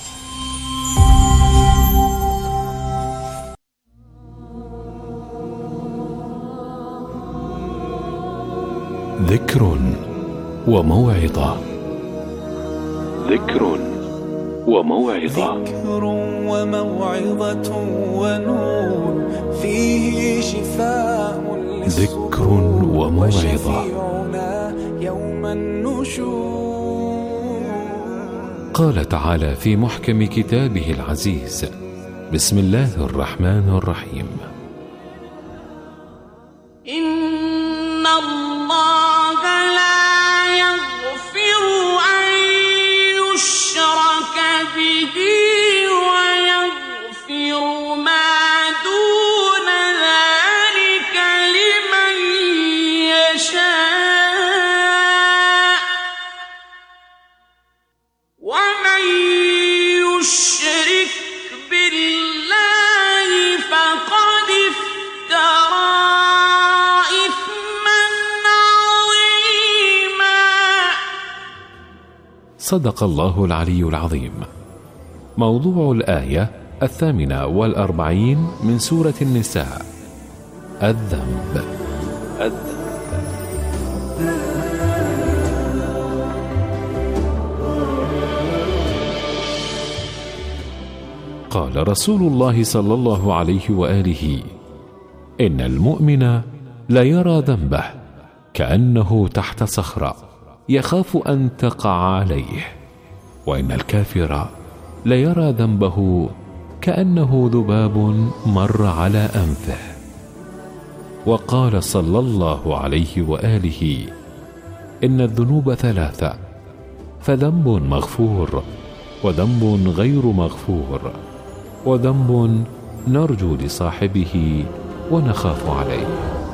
S4: ذكر وموعظة. ذكر وموعظة.
S9: ذكر وموعظة ونور فيه شفاء.
S4: ذكر وموعظة.
S9: يوم النشور.
S4: قال تعالى في محكم كتابه العزيز: بسم الله الرحمن الرحيم.
S10: إن الله لا يغفر أن يشرك به ويغفر ما دون ذلك لمن يشاء، ومن يشرك بالله فقد افترى
S4: صدق الله العلي العظيم. موضوع الآية 48 من سورة النساء: الذنب. قال رسول الله صلى الله عليه وآله: إن المؤمن لا يرى ذنبه كأنه تحت صخرة يخاف أن تقع عليه، وإن الكافر لا يرى ذنبه كأنه ذباب مر على أنفه. وقال صلى الله عليه وآله: إن الذنوب ثلاثة، فذنب مغفور، وذنب غير مغفور، وذنب نرجو لصاحبه ونخاف عليه.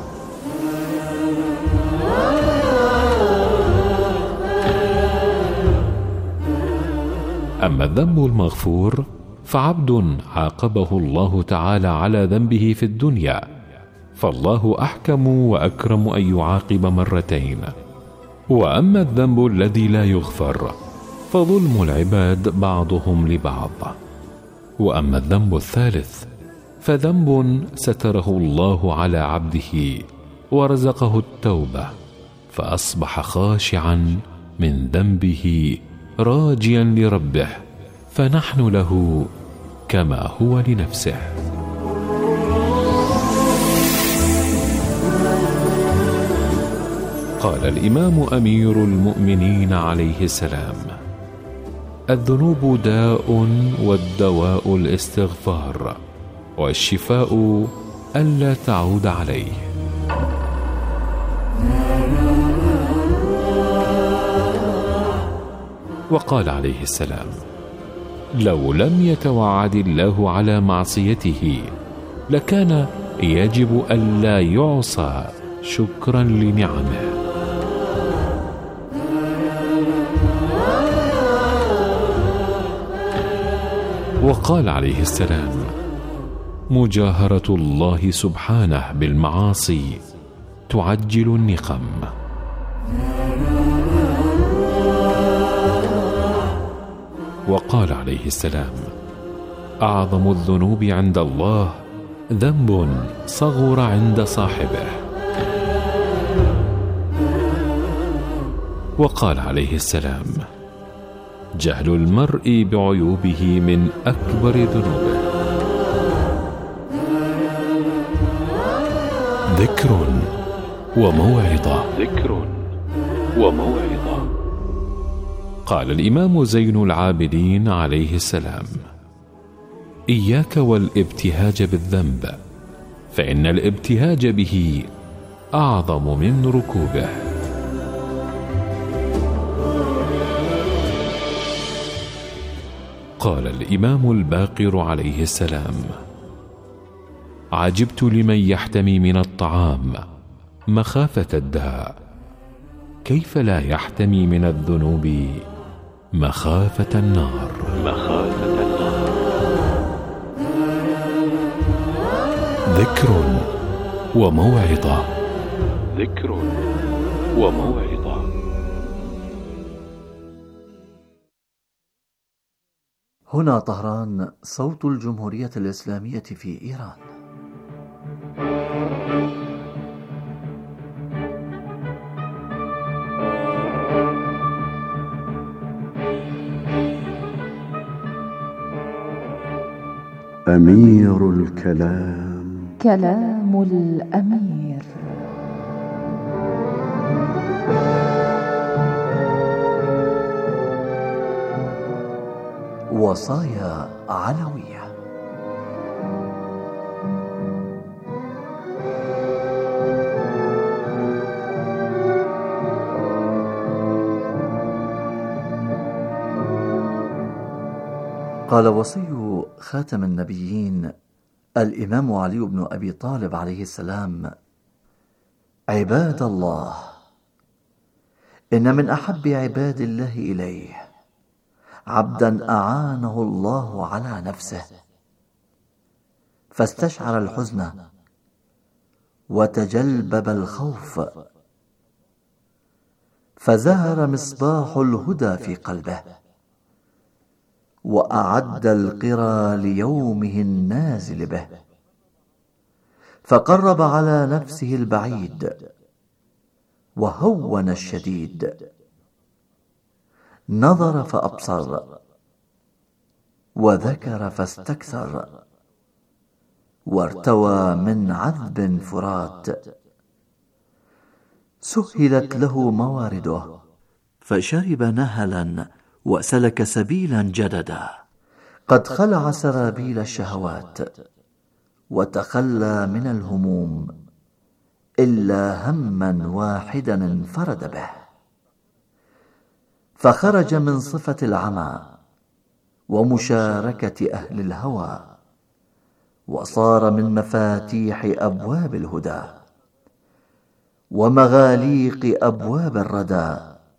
S4: أما الذنب المغفور فعبد عاقبه الله تعالى على ذنبه في الدنيا، فالله أحكم وأكرم أن يعاقب مرتين. وأما الذنب الذي لا يغفر فظلم العباد بعضهم لبعض. وأما الذنب الثالث فذنب ستره الله على عبده ورزقه التوبة، فأصبح خاشعا من ذنبه راجيا لربه، فنحن له كما هو لنفسه. قال الإمام أمير المؤمنين عليه السلام: الذنوب داء، والدواء الاستغفار، والشفاء ألا تعود عليه. وقال عليه السلام: لو لم يتوعد الله على معصيته لكان يجب ألا يعصى شكرا لنعمه. وقال عليه السلام: مجاهرة الله سبحانه بالمعاصي تعجل النقم. وقال عليه السلام: أعظم الذنوب عند الله ذنب صغر عند صاحبه. وقال عليه السلام: جهل المرء بعيوبه من أكبر ذنوبه. ذكر وموعظة. ذكر وموعظة. قال الإمام زين العابدين عليه السلام: إياك والابتهاج بالذنب، فإن الابتهاج به أعظم من ركوبه. قال الإمام الباقر عليه السلام: عجبت لمن يحتمي من الطعام مخافة الداء، كيف لا يحتمي من الذنوب مخافة النار. ذكر وموعظة.
S11: هنا طهران، صوت الجمهورية الإسلامية في إيران.
S12: أمير الكلام،
S13: كلام الأمير.
S11: وصايا علوية. قال وصي خاتم النبيين الإمام علي بن أبي طالب عليه السلام: عباد الله، إن من أحب عباد الله إليه عبدا أعانه الله على نفسه فاستشعر الحزن وتجلبب الخوف، فزهر مصباح الهدى في قلبه، وأعد القرى ليومه النازل به، فقرب على نفسه البعيد وهون الشديد، نظر فأبصر، وذكر فاستكثر، وارتوى من عذب فرات، سهلت له موارده، فشرب نهلا وسلك سبيلا جددا، قد خلع سرابيل الشهوات وتخلى من الهموم، إلا هما واحدا انفرد به، فخرج من صفة العمى ومشاركة أهل الهوى، وصار من مفاتيح أبواب الهدى ومغاليق أبواب الردى،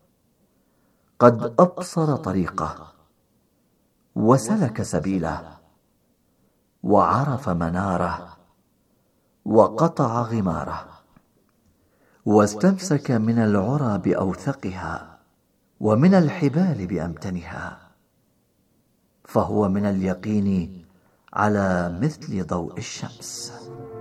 S11: قد أبصر طريقه وسلك سبيله، وعرف مناره وقطع غماره، واستمسك من العرى بأوثقها ومن الحبال بأمتنها، فهو من اليقين على مثل ضوء الشمس.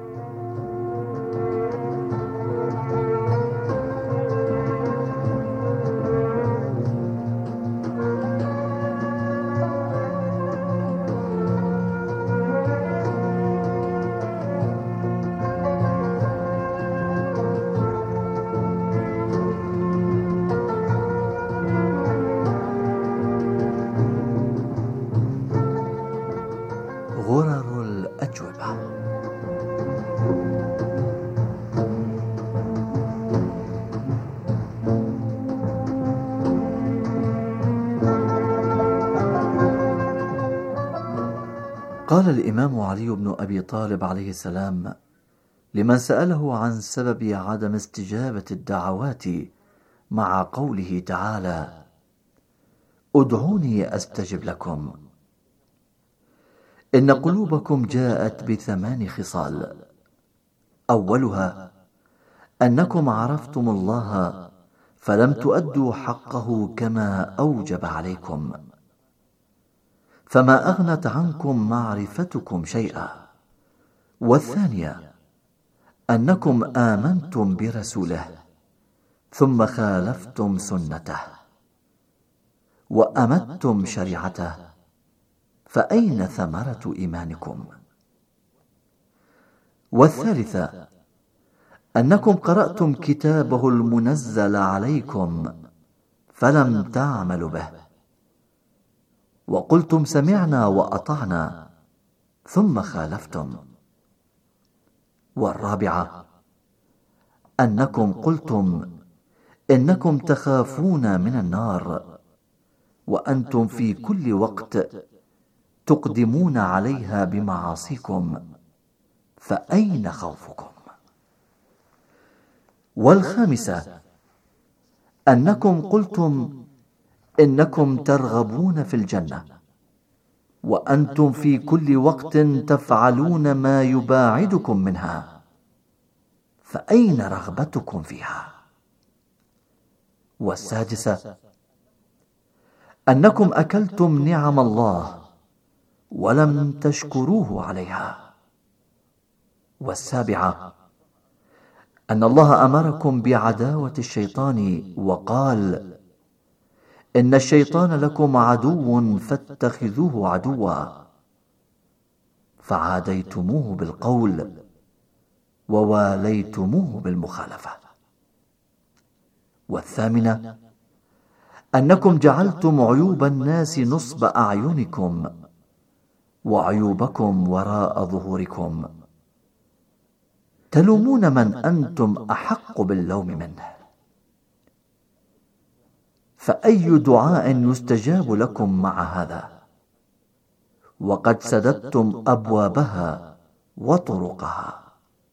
S11: غرر الأجوبة. قال الإمام علي بن أبي طالب عليه السلام لمن سأله عن سبب عدم استجابة الدعوات مع قوله تعالى: ادعوني أستجب لكم: إن قلوبكم جاءت ب8 خصال، أولها أنكم عرفتم الله فلم تؤدوا حقه كما أوجب عليكم، فما أغنت عنكم معرفتكم شيئا. والثانية أنكم آمنتم برسوله ثم خالفتم سنته وأمتم شريعته، فأين ثمرة إيمانكم؟ والثالثة أنكم قرأتم كتابه المنزل عليكم فلم تعملوا به، وقلتم سمعنا وأطعنا ثم خالفتم. والرابعة أنكم قلتم إنكم تخافون من النار وأنتم في كل وقت تقدمون عليها بمعاصيكم، فأين خوفكم؟ والخامسة أنكم قلتم إنكم ترغبون في الجنة وأنتم في كل وقت تفعلون ما يباعدكم منها، فأين رغبتكم فيها؟ والسادسة أنكم أكلتم نعم الله ولم تشكروه عليها. والسابعة أن الله أمركم بعداوة الشيطان وقال: إن الشيطان لكم عدو فاتخذوه عدوا، فعاديتموه بالقول وواليتموه بالمخالفة. والثامنة أنكم جعلتم عيوب الناس نصب أعينكم وعيوبكم وراء ظهوركم، تلومون من أنتم أحق باللوم منه. فأي دعاء يستجاب لكم مع هذا وقد سددتم أبوابها وطرقها؟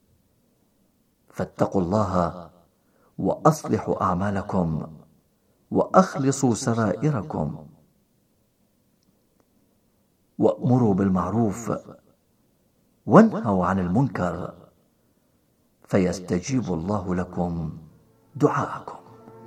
S11: فاتقوا الله وأصلحوا أعمالكم وأخلصوا سرائركم، وأمروا بالمعروف وانهوا عن المنكر، فيستجيب الله لكم دعاءكم.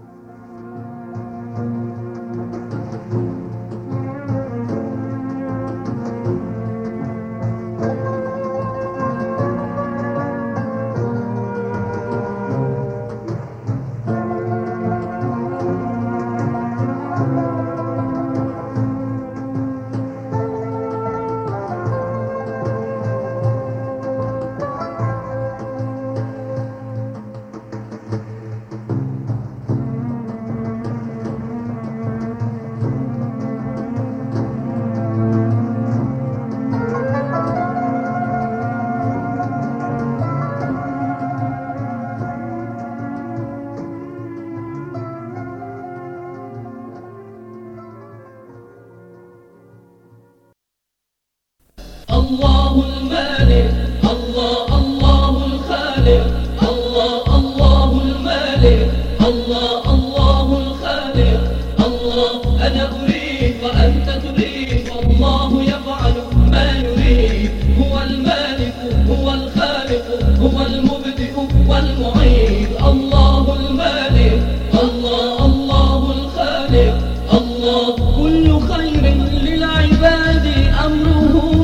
S7: الله المالك، الله الله الخالق، الله الله المالك، الله الله الخالق، الله أنا أريد وأنت تريد، والله يفعل ما يريد. هو المالك، هو الخالق، هو المبدئ والمعيد. الله المالك، الله الله الخالق، الله كل خير للعباد أمره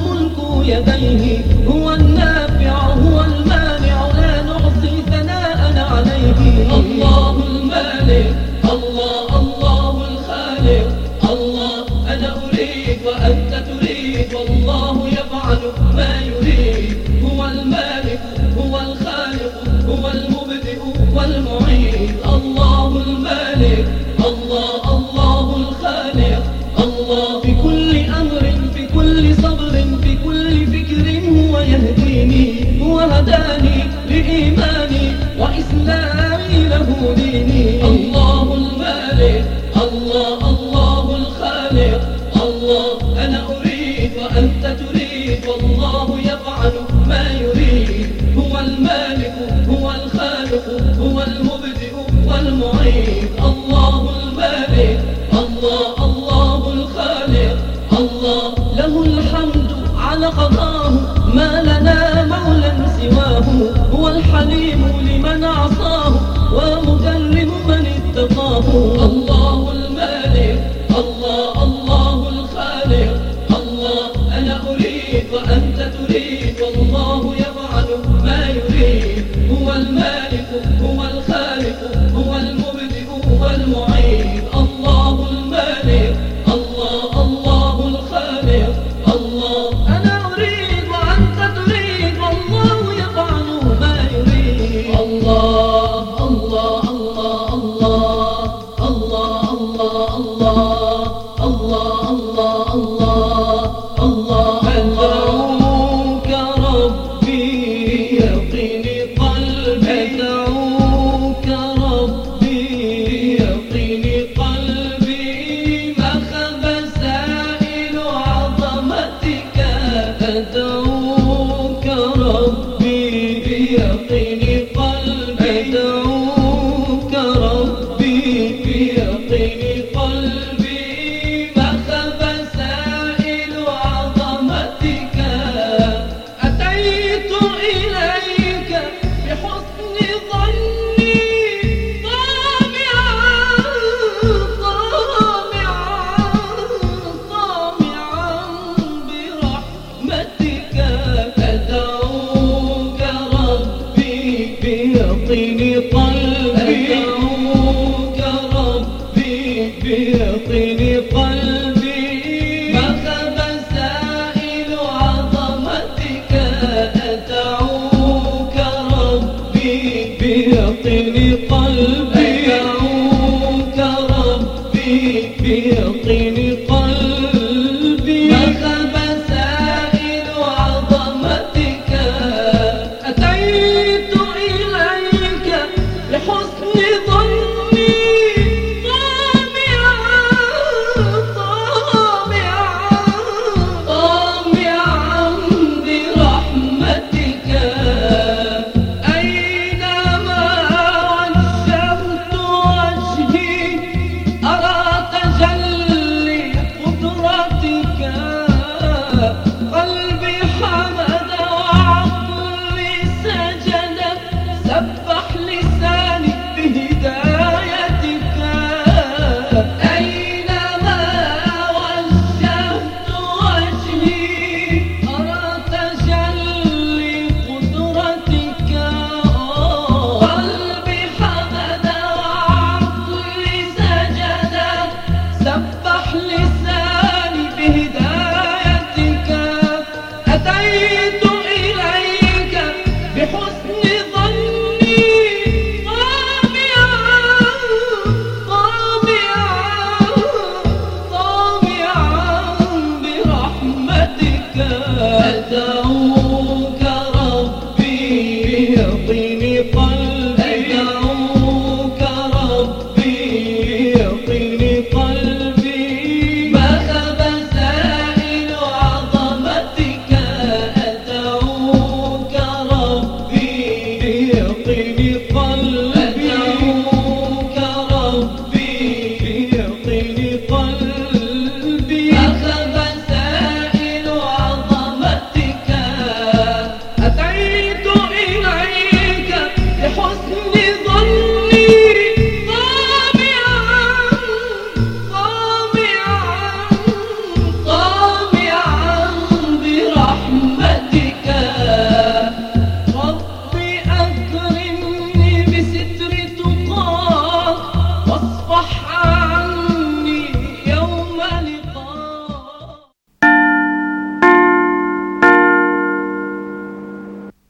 S7: يديه. هو النافع، هو المانع، لا نحصي ثناء عليه. الله المالك، الله الله الخالق، الله أنا أريد وأنت تريد، والله يفعل ما يريد. هو المالك، هو الخالق، هو المبدئ والمعيد. الله المالك، الله الله الخالق، الله في كل أمر، في كل صبر، في كل فكر هو يهديني. هو هداني لإيماني وإسلامي له ديني. الله المالك، الله الله الخالق، الله أنا أريد وأنت تريد، والله يفعل ما يريد. هو المالك، هو الخالق، هو المبدئ والمعيد. الله المالك، الله الله الخالق، الله له الحمد على قضاه، ما لنا مولى سواه. هو الحليم لمن عصاه ومكرم من اتقاه. الله المالك، الله الله الخالق، الله أنا أريد وأنت تريد، والله يفعل ما يريد. هو المالك، هو الخالق، هو المبدئ والمعيد. الله المالك، الله الله الخالق، الله أنا أريد وأنت تريد، والله يفعل ما يريد. الله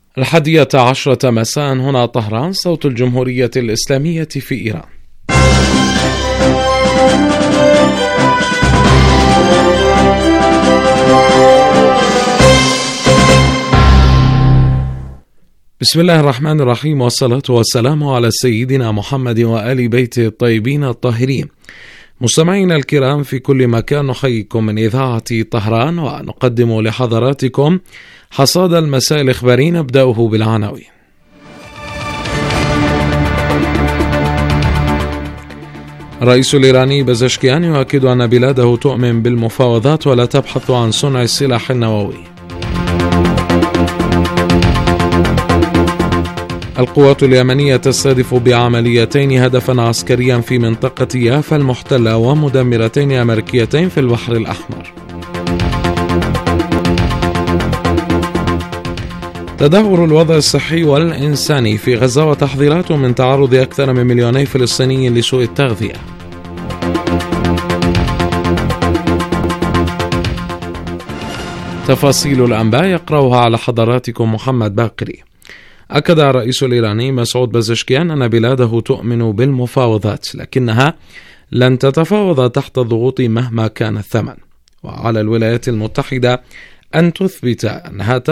S1: 11:10 مساء هنا طهران، صوت الجمهورية الإسلامية في إيران. بسم الله الرحمن الرحيم، والصلاة والسلام على سيدنا محمد وآل بيته الطيبين الطاهرين. مستمعينا الكرام في كل مكان، نحييكم من إذاعة طهران ونقدم لحضراتكم حصاد المساء الإخباري، نبدأه بالعناوين. الرئيس الإيراني بزشكيان يؤكد أن بلاده تؤمن بالمفاوضات ولا تبحث عن صنع السلاح النووي. القوات اليمنية تستهدف بعمليتين هدفا عسكريا في منطقة يافا المحتلة ومدمرتين أمريكيتين في البحر الأحمر. تدهور الوضع الصحي والإنساني في غزة وتحذيرات من تعرض أكثر من 2,000,000 فلسطيني لسوء التغذية. تفاصيل الأنباء يقرأها على حضراتكم محمد باقري. أكد الرئيس الإيراني مسعود بزشكيان أن بلاده تؤمن بالمفاوضات، لكنها لن تتفاوض تحت الضغوط مهما كان الثمن، وعلى الولايات المتحدة أن تثبت أنها